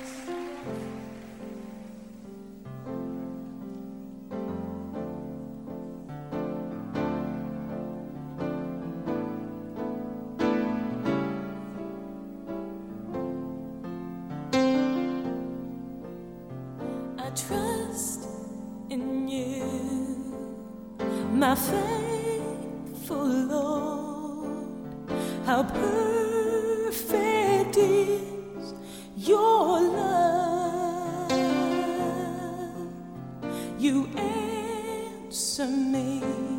Trust in you, my faithful Lord. How perfect is your love. You answer me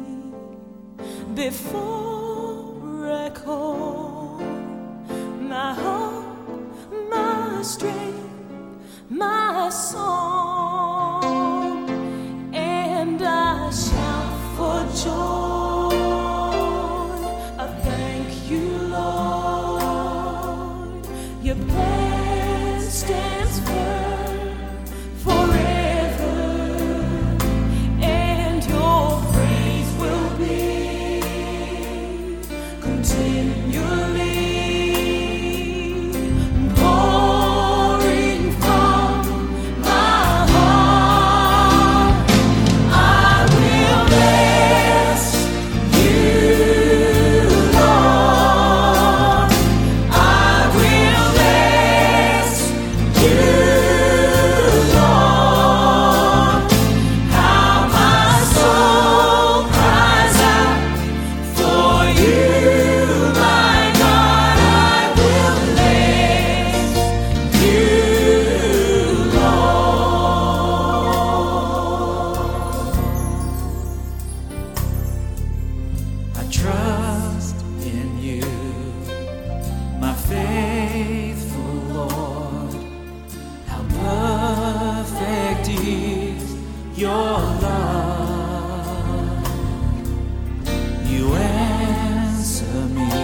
before I call. My hope, my strength, my song. Joy, I thank you, Lord. Your plan stands firm forever, and your praise will be continually pouring from my heart. I will bless you, Lord. I will bless you, Lord. How my soul cries out for you, my God. I will bless you, Lord. I trust in you, my faithful Lord. How perfect is your love. You answer me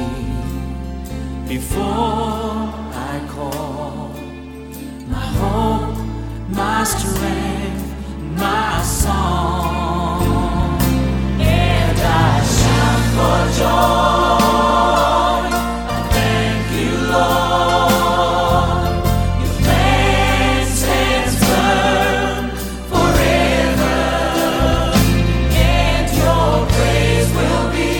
before I call. My hope, my strength, my song, and I shout for joy. I thank you, Lord. Your plan stands firm forever, and your praise will be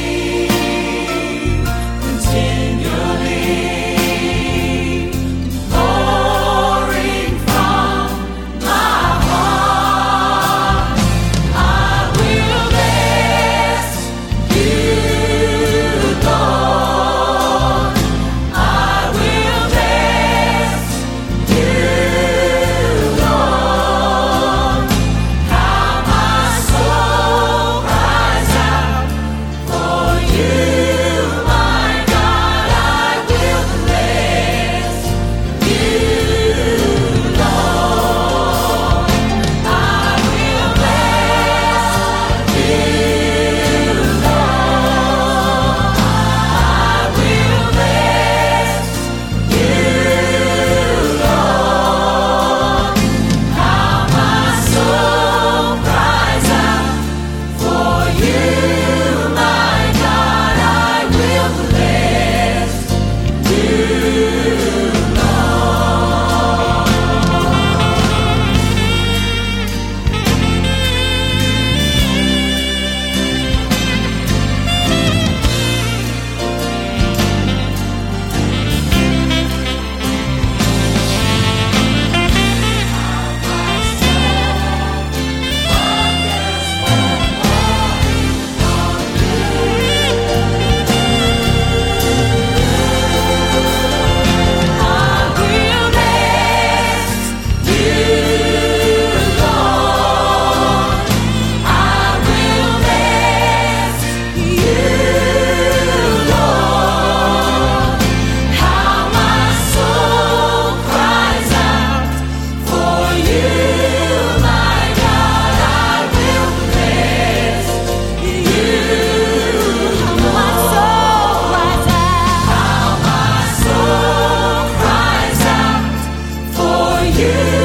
continually pouring from my heart. I will bless you, Lord. I will bless you, Lord. How my soul cries out for you, my God. I will bless you, Lord. I will bless you, Lord. I will bless you, Lord. How my soul cries out for you, my God. I will bless you, you.